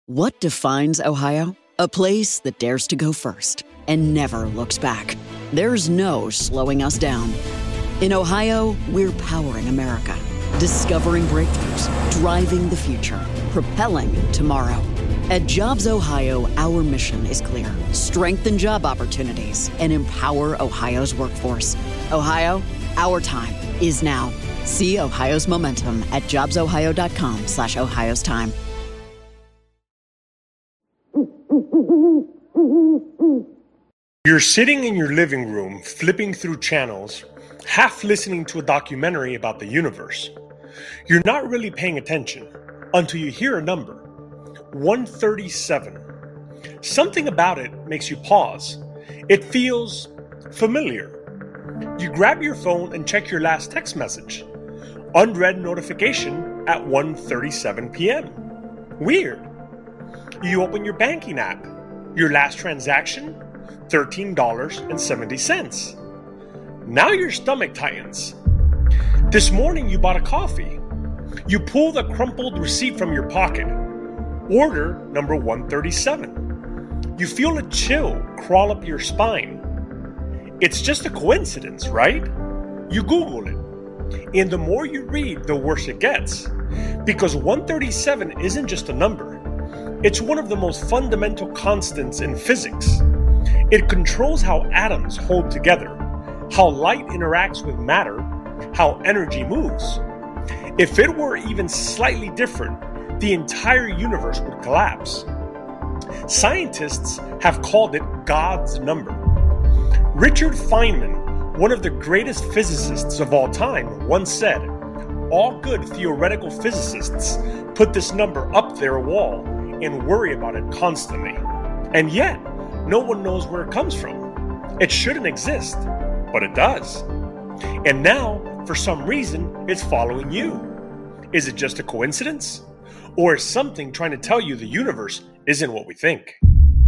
What defines Ohio? A place that dares to go first and never looks back. There's no slowing us down. In Ohio, we're powering America, discovering breakthroughs, driving the future, propelling tomorrow. At Jobs Ohio, our mission is clear: strengthen job opportunities and empower Ohio's workforce. Ohio, our time is now. See Ohio's momentum at jobsohio.com/Ohio's time. You're sitting in your living room, flipping through channels, half listening to a documentary about the universe. You're not really paying attention until you hear a number, 137. Something about it makes you pause. It feels familiar. You grab your phone and check your last text message. Unread notification at 1:37 p.m. Weird. You open your banking app. Your last transaction, $13.70. Now your stomach tightens. This morning you bought a coffee. You pull the crumpled receipt from your pocket. Order number 137. You feel a chill crawl up your spine. It's just a coincidence, right? You Google it. And the more you read, the worse it gets. Because 137 isn't just a number. It's one of the most fundamental constants in physics. It controls how atoms hold together, how light interacts with matter, how energy moves. If it were even slightly different, the entire universe would collapse. Scientists have called it God's number. Richard Feynman, one of the greatest physicists of all time, once said, "All good theoretical physicists put this number up their wall and worry about it constantly. And yet, no one knows where it comes from. It shouldn't exist, but it does. And now, for some reason, it's following you. Is it just a coincidence? Or is something trying to tell you the universe isn't what we think?"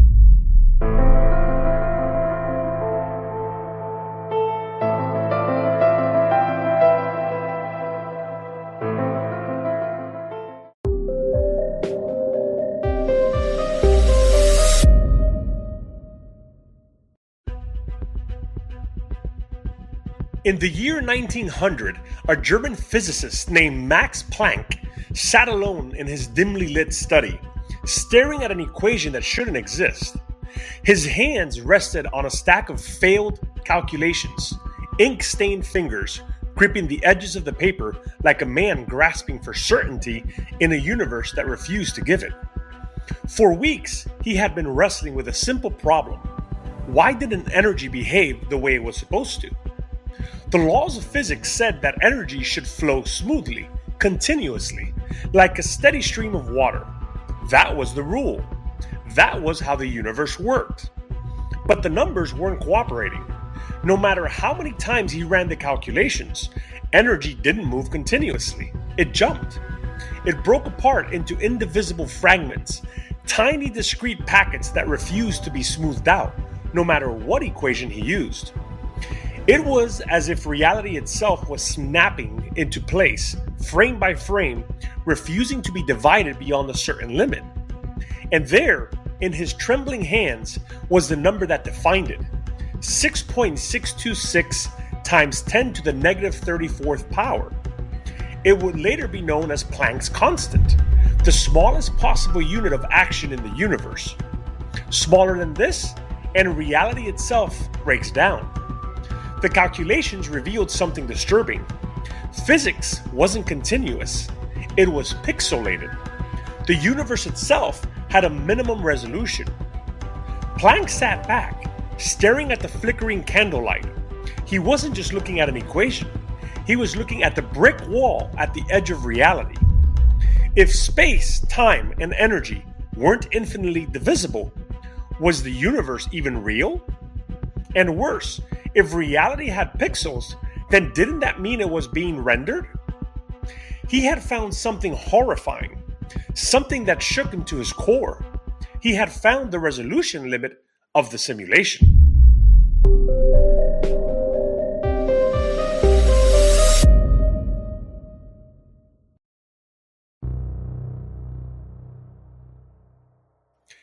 In the year 1900, a German physicist named Max Planck sat alone in his dimly lit study, staring at an equation that shouldn't exist. His hands rested on a stack of failed calculations, ink-stained fingers gripping the edges of the paper like a man grasping for certainty in a universe that refused to give it. For weeks, he had been wrestling with a simple problem. Why didn't energy behave the way it was supposed to? The laws of physics said that energy should flow smoothly, continuously, like a steady stream of water. That was the rule. That was how the universe worked. But the numbers weren't cooperating. No matter how many times he ran the calculations, energy didn't move continuously. It jumped. It broke apart into indivisible fragments, tiny discrete packets that refused to be smoothed out, no matter what equation he used. It was as if reality itself was snapping into place, frame by frame, refusing to be divided beyond a certain limit. And there, in his trembling hands, was the number that defined it: 6.626 times 10 to the negative 34th power. It would later be known as Planck's constant, the smallest possible unit of action in the universe. Smaller than this, and reality itself breaks down. The calculations revealed something disturbing. Physics wasn't continuous. It was pixelated. The universe itself had a minimum resolution. Planck sat back, staring at the flickering candlelight. He wasn't just looking at an equation. He was looking at the brick wall at the edge of reality. If space, time, and energy weren't infinitely divisible, was the universe even real? And worse, if reality had pixels, then didn't that mean it was being rendered? He had found something horrifying, something that shook him to his core. He had found the resolution limit of the simulation.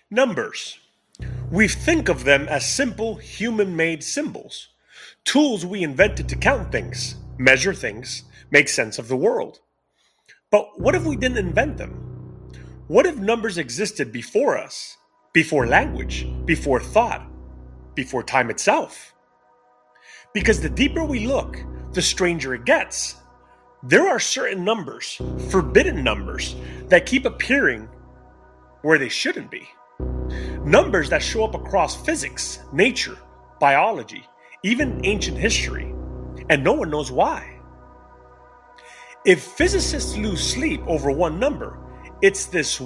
Numbers. We think of them as simple human-made symbols, tools we invented to count things, measure things, make sense of the world. But what if we didn't invent them? What if numbers existed before us, before language, before thought, before time itself? Because the deeper we look, the stranger it gets. There are certain numbers, forbidden numbers, that keep appearing where they shouldn't be. Numbers that show up across physics, nature, biology, even ancient history, and no one knows why. If physicists lose sleep over one number, it's this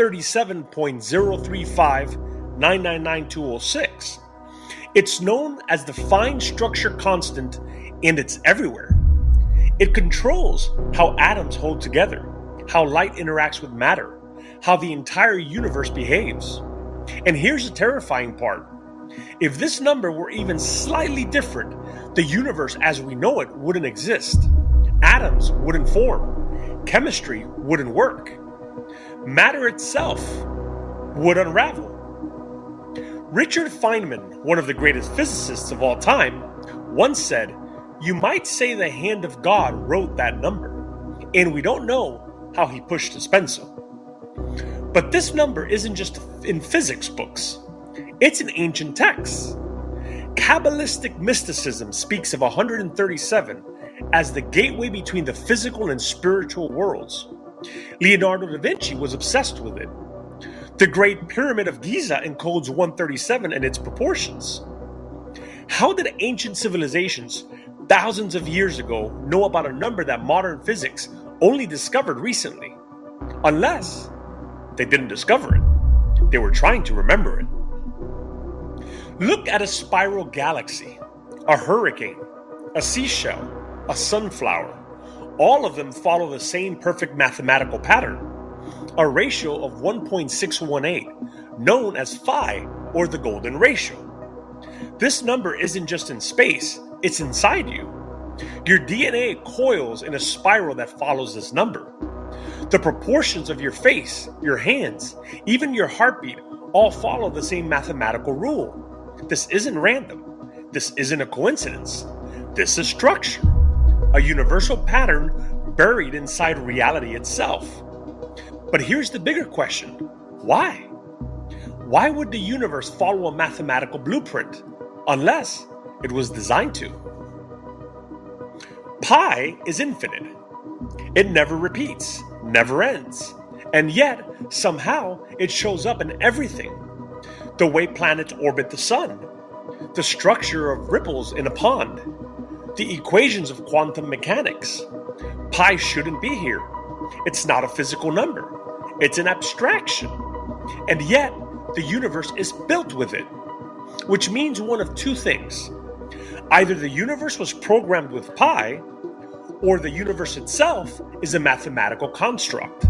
137.035,999,206. It's known as the fine structure constant, and it's everywhere. It controls how atoms hold together, how light interacts with matter, how the entire universe behaves. And here's the terrifying part. If this number were even slightly different, the universe as we know it wouldn't exist. Atoms wouldn't form. Chemistry wouldn't work. Matter itself would unravel. Richard Feynman, one of the greatest physicists of all time, once said, "You might say the hand of God wrote that number, and we don't know how he pushed his pencil." But this number isn't just in physics books. It's in ancient texts. Kabbalistic mysticism speaks of 137 as the gateway between the physical and spiritual worlds. Leonardo da Vinci was obsessed with it. The Great Pyramid of Giza encodes 137 and its proportions. How did ancient civilizations thousands of years ago know about a number that modern physics only discovered recently? Unless they didn't discover it. They were trying to remember it. Look at a spiral galaxy, a hurricane, a seashell, a sunflower. All of them follow the same perfect mathematical pattern, a ratio of 1.618, known as phi, or the golden ratio. This number isn't just in space, it's inside you. Your DNA coils in a spiral that follows this number. The proportions of your face, your hands, even your heartbeat all follow the same mathematical rule. This isn't random. This isn't a coincidence. This is structure, a universal pattern buried inside reality itself. But here's the bigger question. Why? Why would the universe follow a mathematical blueprint unless it was designed to? Pi is infinite. It never repeats, never ends. And yet, somehow, it shows up in everything. The way planets orbit the sun, the structure of ripples in a pond, the equations of quantum mechanics. Pi shouldn't be here. It's not a physical number. It's an abstraction. And yet, the universe is built with it, which means one of two things. Either the universe was programmed with pi, or the universe itself is a mathematical construct.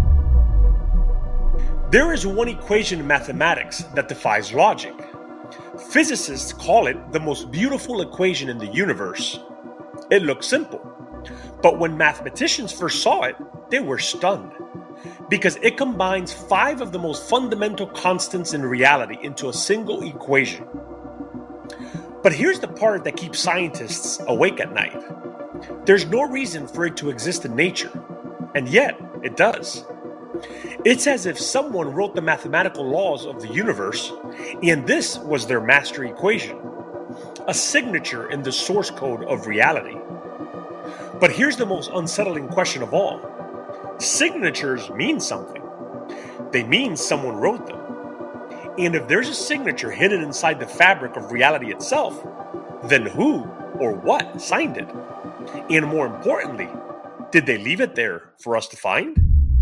There is one equation in mathematics that defies logic. Physicists call it the most beautiful equation in the universe. It looks simple, but when mathematicians first saw it, they were stunned, because it combines 5 of the most fundamental constants in reality into a single equation. But here's the part that keeps scientists awake at night. There's no reason for it to exist in nature, and yet it does. It's as if someone wrote the mathematical laws of the universe, and this was their master equation, a signature in the source code of reality. But here's the most unsettling question of all. Signatures mean something. They mean someone wrote them. And if there's a signature hidden inside the fabric of reality itself, then who or what signed it? And more importantly, did they leave it there for us to find?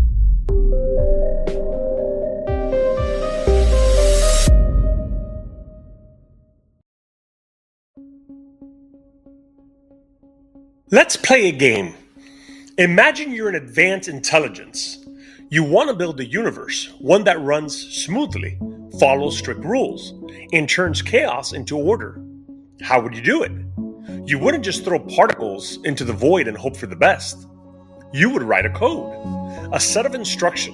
Let's play a game. Imagine you're an advanced intelligence. You want to build a universe, one that runs smoothly, follows strict rules, and turns chaos into order. How would you do it? You wouldn't just throw particles into the void and hope for the best. You would write a code, a set of instructions,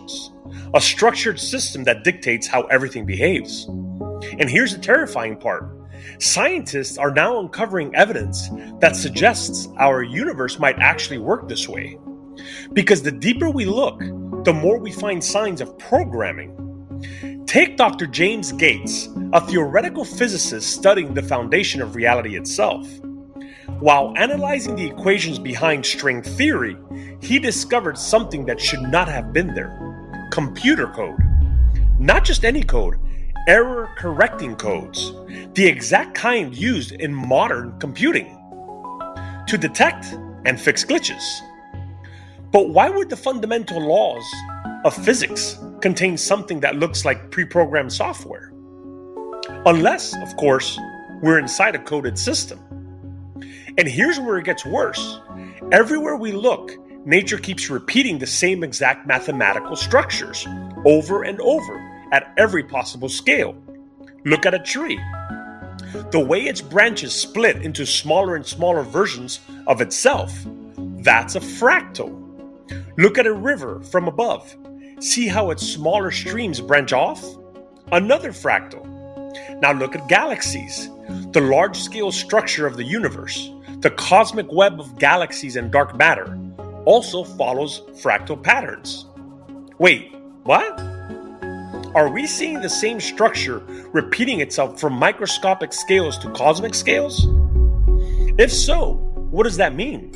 a structured system that dictates how everything behaves. And here's the terrifying part. Scientists are now uncovering evidence that suggests our universe might actually work this way. Because the deeper we look, the more we find signs of programming. Take Dr. James Gates, a theoretical physicist studying the foundation of reality itself. While analyzing the equations behind string theory, he discovered something that should not have been there: computer code. Not just any code, error-correcting codes, the exact kind used in modern computing to detect and fix glitches. But why would the fundamental laws of physics contain something that looks like pre-programmed software? Unless, of course, we're inside a coded system. And here's where it gets worse. Everywhere we look, nature keeps repeating the same exact mathematical structures over and over at every possible scale. Look at a tree. The way its branches split into smaller and smaller versions of itself, that's a fractal. Look at a river from above. See how its smaller streams branch off? Another fractal. Now look at galaxies, the large-scale structure of the universe. The cosmic web of galaxies and dark matter also follows fractal patterns. Wait, what? Are we seeing the same structure repeating itself from microscopic scales to cosmic scales? If so, what does that mean?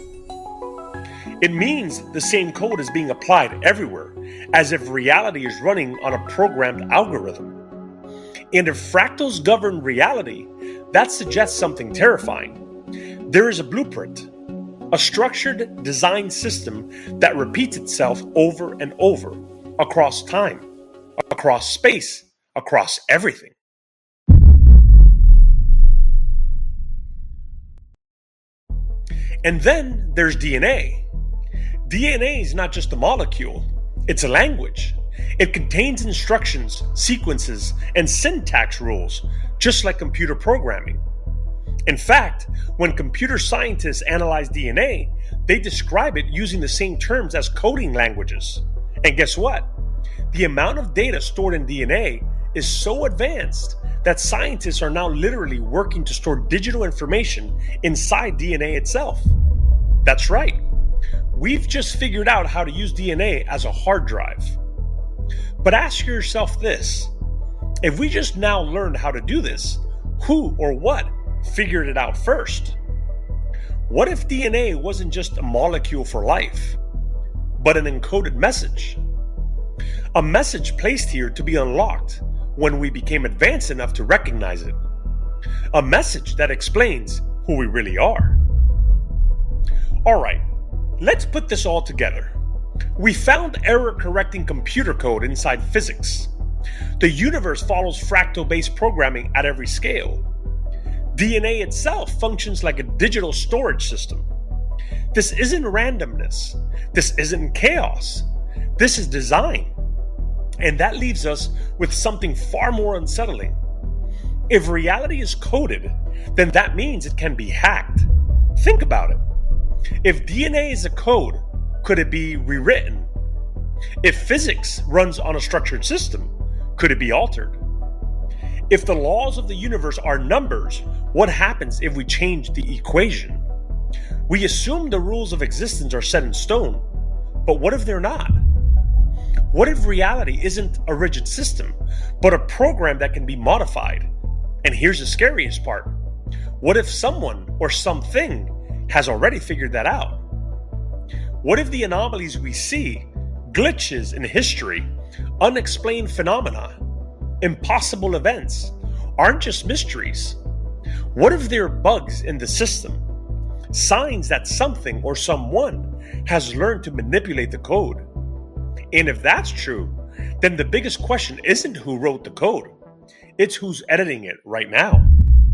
It means the same code is being applied everywhere, as if reality is running on a programmed algorithm. And if fractals govern reality, that suggests something terrifying. There is a blueprint, a structured design system that repeats itself over and over, across time, across space, across everything. And then there's DNA. DNA is not just a molecule, it's a language. It contains instructions, sequences, and syntax rules, just like computer programming. In fact, when computer scientists analyze DNA, they describe it using the same terms as coding languages. And guess what? The amount of data stored in DNA is so advanced that scientists are now literally working to store digital information inside DNA itself. That's right. We've just figured out how to use DNA as a hard drive. But ask yourself this: if we just now learned how to do this, who or what figured it out first? What if DNA wasn't just a molecule for life, but an encoded message? A message placed here to be unlocked when we became advanced enough to recognize it. A message that explains who we really are. Alright, let's put this all together. We found error-correcting computer code inside physics. The universe follows fractal-based programming at every scale. DNA itself functions like a digital storage system. This isn't randomness. This isn't chaos. This is design. And that leaves us with something far more unsettling. If reality is coded, then that means it can be hacked. Think about it. If DNA is a code, could it be rewritten? If physics runs on a structured system, could it be altered? If the laws of the universe are numbers, what happens if we change the equation? We assume the rules of existence are set in stone, but what if they're not? What if reality isn't a rigid system, but a program that can be modified? And here's the scariest part. What if someone or something has already figured that out? What if the anomalies we see, glitches in history, unexplained phenomena, impossible events, aren't just mysteries? What if they're bugs in the system? Signs that something or someone has learned to manipulate the code? And if that's true, then the biggest question isn't who wrote the code, it's who's editing it right now.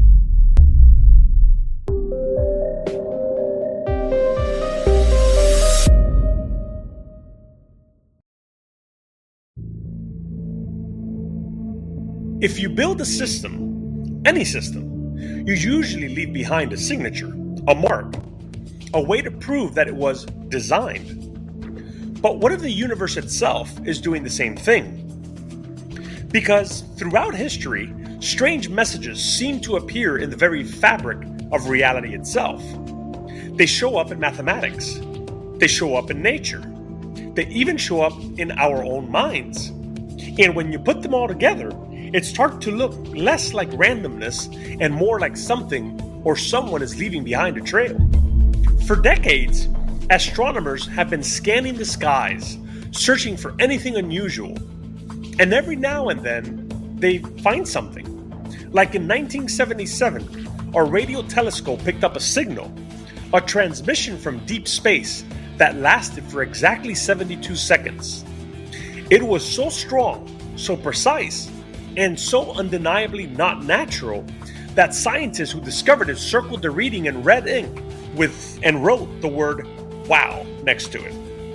If you build a system, any system, you usually leave behind a signature, a mark, a way to prove that it was designed. But what if the universe itself is doing the same thing? Because throughout history, strange messages seem to appear in the very fabric of reality itself. They show up in mathematics. They show up in nature. They even show up in our own minds. And when you put them all together, it starts to look less like randomness and more like something or someone is leaving behind a trail. For decades, astronomers have been scanning the skies, searching for anything unusual. And every now and then, they find something. Like in 1977, a radio telescope picked up a signal, a transmission from deep space that lasted for exactly 72 seconds. It was so strong, so precise, and so undeniably not natural that scientists who discovered it circled the reading in red ink and wrote the word "wow" next to it.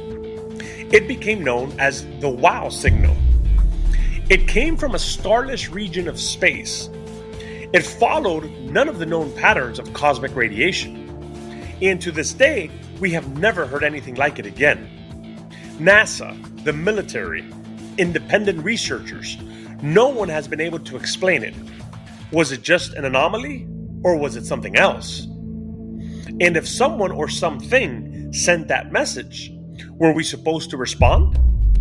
It became known as the WOW signal. It came from a starless region of space. It followed none of the known patterns of cosmic radiation. And to this day, we have never heard anything like it again. NASA, the military, independent researchers, no one has been able to explain it. Was it just an anomaly, or was it something else? And if someone or something sent that message, were we supposed to respond?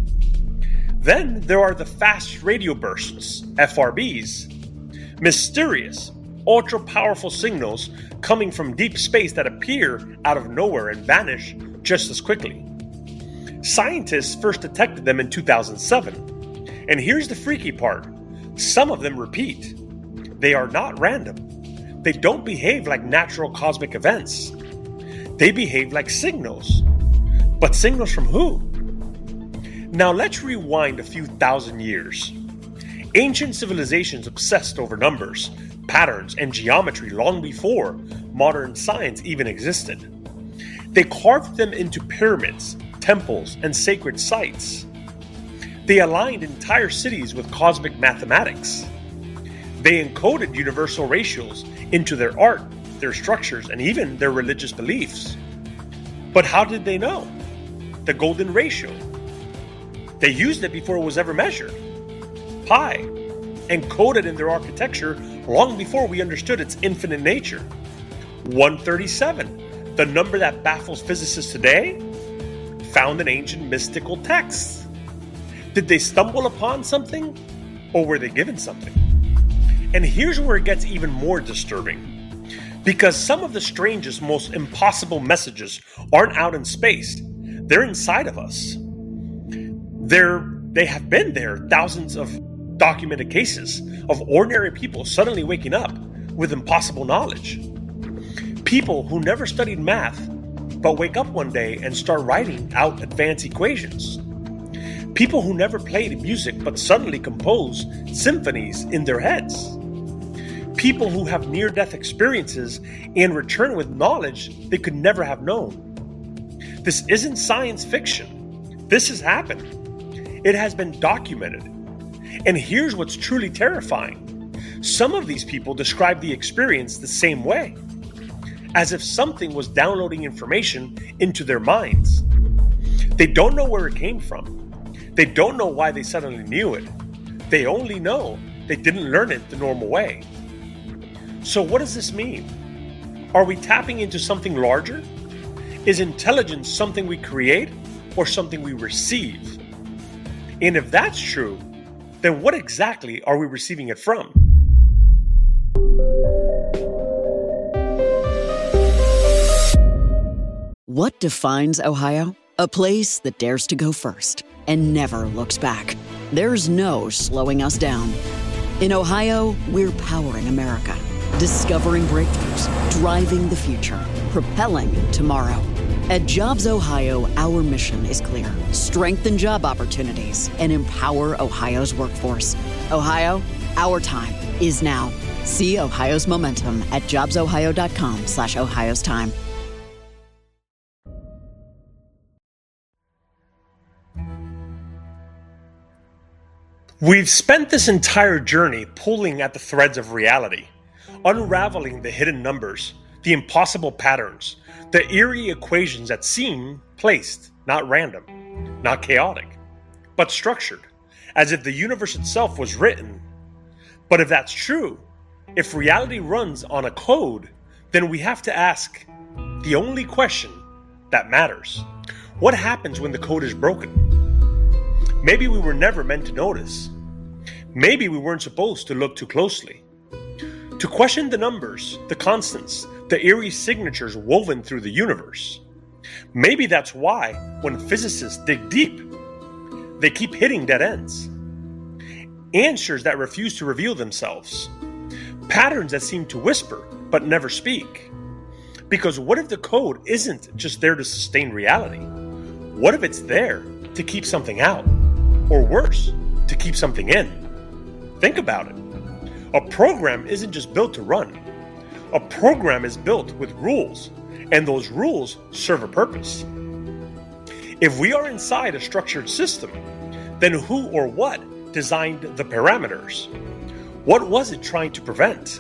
Then there are the fast radio bursts, FRBs, mysterious, ultra-powerful signals coming from deep space that appear out of nowhere and vanish just as quickly. Scientists first detected them in 2007. And here's the freaky part. Some of them repeat. They are not random. They don't behave like natural cosmic events. They behave like signals. But signals from who? Now let's rewind a few thousand years. Ancient civilizations obsessed over numbers, patterns, and geometry long before modern science even existed. They carved them into pyramids, temples, and sacred sites. They aligned entire cities with cosmic mathematics. They encoded universal ratios into their art, their structures, and even their religious beliefs. But how did they know? The golden ratio. They used it before it was ever measured. Pi, encoded in their architecture long before we understood its infinite nature. 137, the number that baffles physicists today, found in ancient mystical texts. Did they stumble upon something, or were they given something? And here's where it gets even more disturbing. Because some of the strangest, most impossible messages aren't out in space. They're inside of us. They have been there, thousands of documented cases of ordinary people suddenly waking up with impossible knowledge. People who never studied math, but wake up one day and start writing out advanced equations. People who never played music, but suddenly compose symphonies in their heads. People who have near-death experiences and return with knowledge they could never have known. This isn't science fiction. This has happened. It has been documented. And here's what's truly terrifying. Some of these people describe the experience the same way, as if something was downloading information into their minds. They don't know where it came from. They don't know why they suddenly knew it. They only know they didn't learn it the normal way. So what does this mean? Are we tapping into something larger? Is intelligence something we create or something we receive? And if that's true, then what exactly are we receiving it from? What defines Ohio? A place that dares to go first and never looks back. There's no slowing us down. In Ohio, we're powering America, discovering breakthroughs, driving the future, propelling tomorrow. At Jobs Ohio, our mission is clear: strengthen job opportunities and empower Ohio's workforce. Ohio, our time is now. See Ohio's momentum at jobsohio.com/Ohio's time. We've spent this entire journey pulling at the threads of reality, unraveling the hidden numbers, the impossible patterns, the eerie equations that seem placed, not random. not chaotic, but structured, as if the universe itself was written. But if that's true, if reality runs on a code, then we have to ask the only question that matters. What happens when the code is broken? Maybe we were never meant to notice. Maybe we weren't supposed to look too closely. To question the numbers, the constants, the eerie signatures woven through the universe. Maybe that's why, when physicists dig deep, they keep hitting dead ends. Answers that refuse to reveal themselves. Patterns that seem to whisper, but never speak. Because what if the code isn't just there to sustain reality? What if it's there to keep something out? Or worse, to keep something in? Think about it. A program isn't just built to run. A program is built with rules, and those rules serve a purpose. If we are inside a structured system, then who or what designed the parameters? What was it trying to prevent?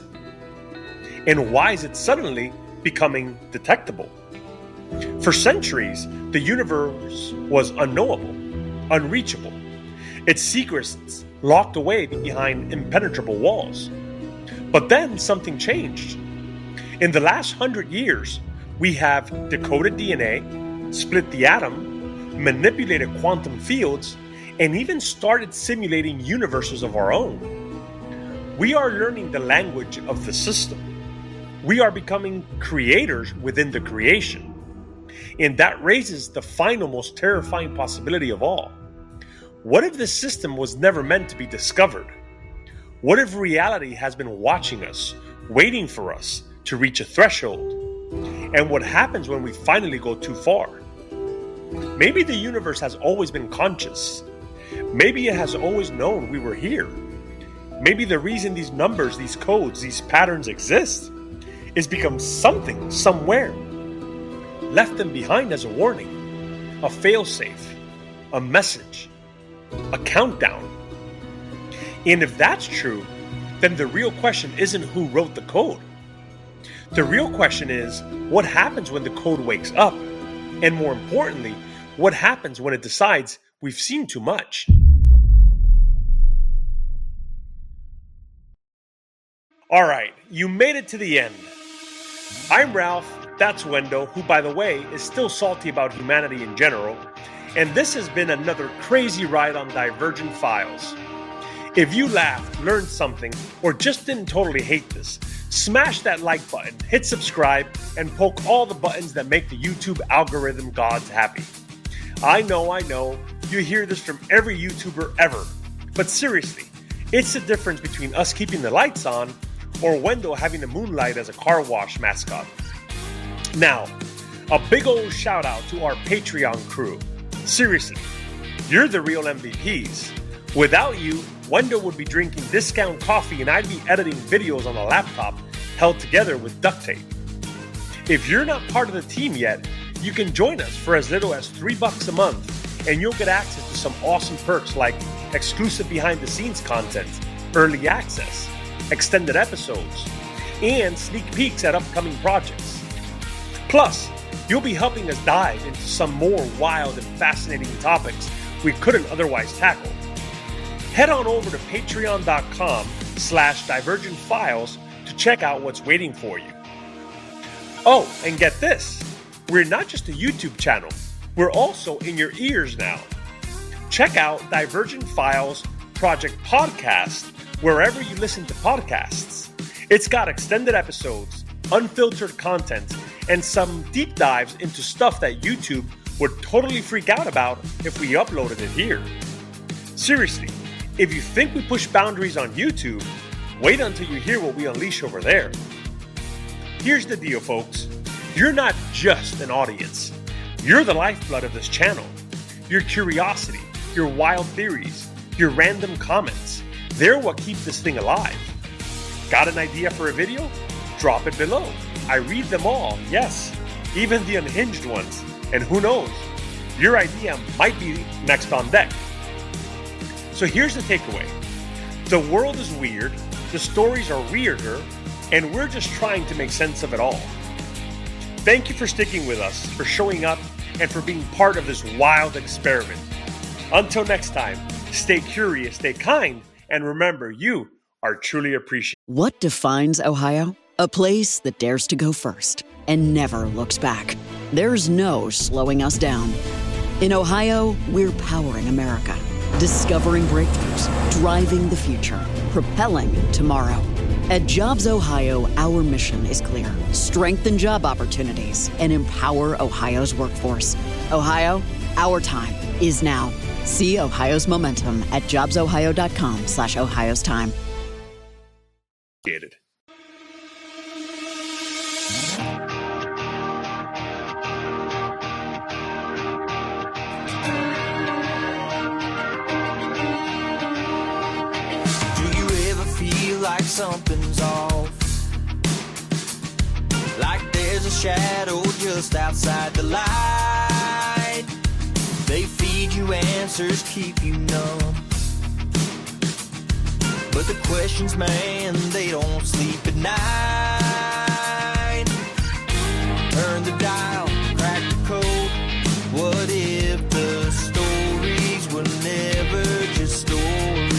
And why is it suddenly becoming detectable? For centuries, the universe was unknowable, unreachable, its secrets locked away behind impenetrable walls. But then something changed. In the last 100 years, we have decoded DNA, split the atom, manipulated quantum fields, and even started simulating universes of our own. We are learning the language of the system. We are becoming creators within the creation. And that raises the final, most terrifying possibility of all. What if this system was never meant to be discovered? What if reality has been watching us, waiting for us to reach a threshold? And what happens when we finally go too far? Maybe the universe has always been conscious. Maybe it has always known we were here. Maybe the reason these numbers, these codes, these patterns exist is because something, somewhere, left them behind as a warning, a failsafe, a message, a countdown. And if that's true, then the real question isn't who wrote the code. The real question is, what happens when the code wakes up? And more importantly, what happens when it decides we've seen too much? All right, you made it to the end. I'm Ralph, that's Wendo, who, by the way, is still salty about humanity in general, and this has been another crazy ride on Divergent Files. If you laughed, learned something, or just didn't totally hate this, smash that like button, hit subscribe, and poke all the buttons that make the YouTube algorithm gods happy. I know, you hear this from every YouTuber ever, but seriously, it's the difference between us keeping the lights on or Wendo having the moonlight as a car wash mascot. Now, a big old shout out to our Patreon crew. Seriously, you're the real MVPs. Without you, Wendo would be drinking discount coffee and I'd be editing videos on a laptop held together with duct tape. If you're not part of the team yet, you can join us for as little as $3 a month and you'll get access to some awesome perks like exclusive behind-the-scenes content, early access, extended episodes, and sneak peeks at upcoming projects. Plus, you'll be helping us dive into some more wild and fascinating topics we couldn't otherwise tackle. Head on over to patreon.com/divergentfiles to check out what's waiting for you. Oh, and get this, we're not just a YouTube channel, we're also in your ears now. Check out Divergent Files Project Podcast wherever you listen to podcasts. It's got extended episodes, unfiltered content, and some deep dives into stuff that YouTube would totally freak out about if we uploaded it here. Seriously, if you think we push boundaries on YouTube, wait until you hear what we unleash over there. Here's the deal, folks. You're not just an audience. You're the lifeblood of this channel. Your curiosity, your wild theories, your random comments, they're what keep this thing alive. Got an idea for a video? Drop it below. I read them all, yes, even the unhinged ones. And who knows, your idea might be next on deck. So here's the takeaway. The world is weird, the stories are weirder, and we're just trying to make sense of it all. Thank you for sticking with us, for showing up, and for being part of this wild experiment. Until next time, stay curious, stay kind, and remember, you are truly appreciated. What defines Ohio? A place that dares to go first and never looks back. There's no slowing us down. In Ohio, we're powering America, discovering breakthroughs, driving the future, propelling tomorrow. At Jobs Ohio, our mission is clear: strengthen job opportunities and empower Ohio's workforce. Ohio, our time is now. See Ohio's momentum at jobsohio.com/Ohio's time. Like something's off, like there's a shadow just outside the light. They feed you answers, keep you numb, but the questions, man, they don't sleep at night. Turn the dial, crack the code. What if the stories were never just stories?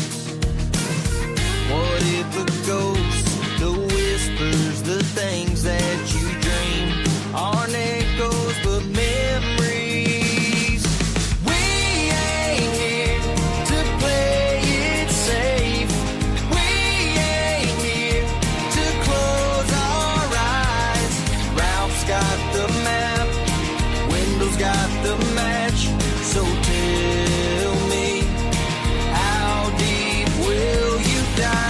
What if the ghosts, the whispers, the things that you dream aren't echoes but memories? We ain't here to play it safe. We ain't here to close our eyes. Ralph's got the map, Wendell's got the match. So tell me, how deep will you dive?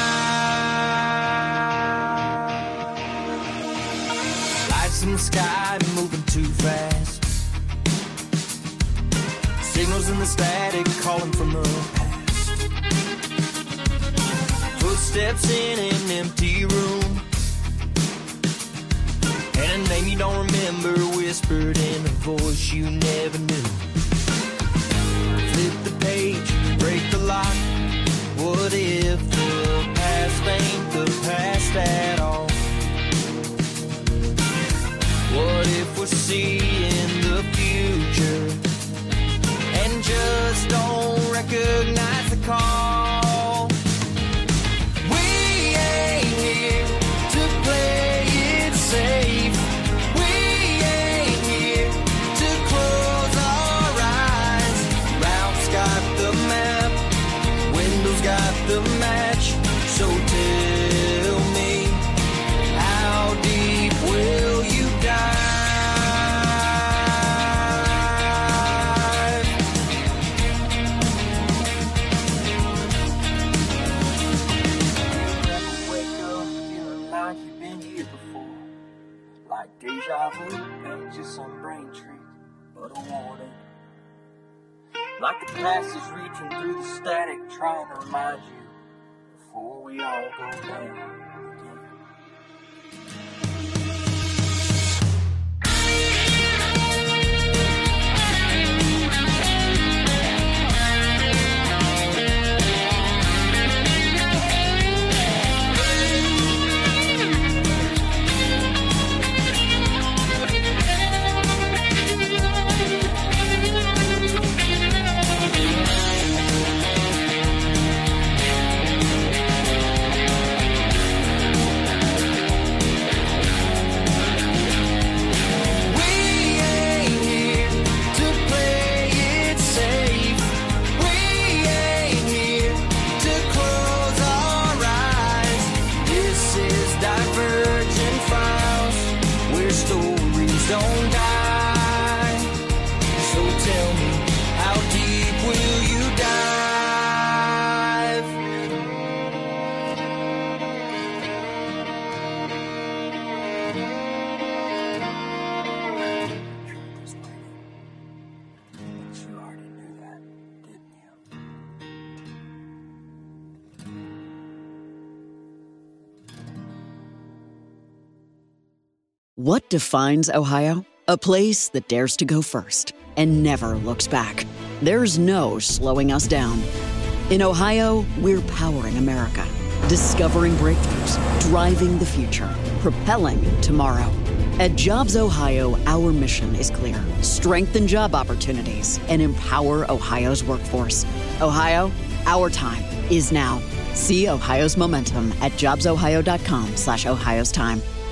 In the sky moving too fast, signals in the static calling from the past, footsteps in an empty room, and a name you don't remember whispered in a voice you never knew. Flip the page, break the lock. What if the past ain't the past at all? What if we're seeing the future and just don't recognize the call? We ain't here to play it safe. We ain't here to close our eyes. Ralph's got the map, Wendell's got the match. So tell me, how deep will you dive? Wake up feeling like you've been here before, like deja vu, ain't just some brain trick, but a warning. Like the past is reaching through the static, trying to remind you before we all go down again. Don't die. So tell me, how deep will you dive? Truth is waiting. But you already knew that, didn't you? What defines Ohio? A place that dares to go first and never looks back. There's no slowing us down. In Ohio, we're powering America, discovering breakthroughs, driving the future, propelling tomorrow. At Jobs Ohio, our mission is clear: strengthen job opportunities and empower Ohio's workforce. Ohio, our time is now. See Ohio's momentum at jobsohio.com/Ohio's time.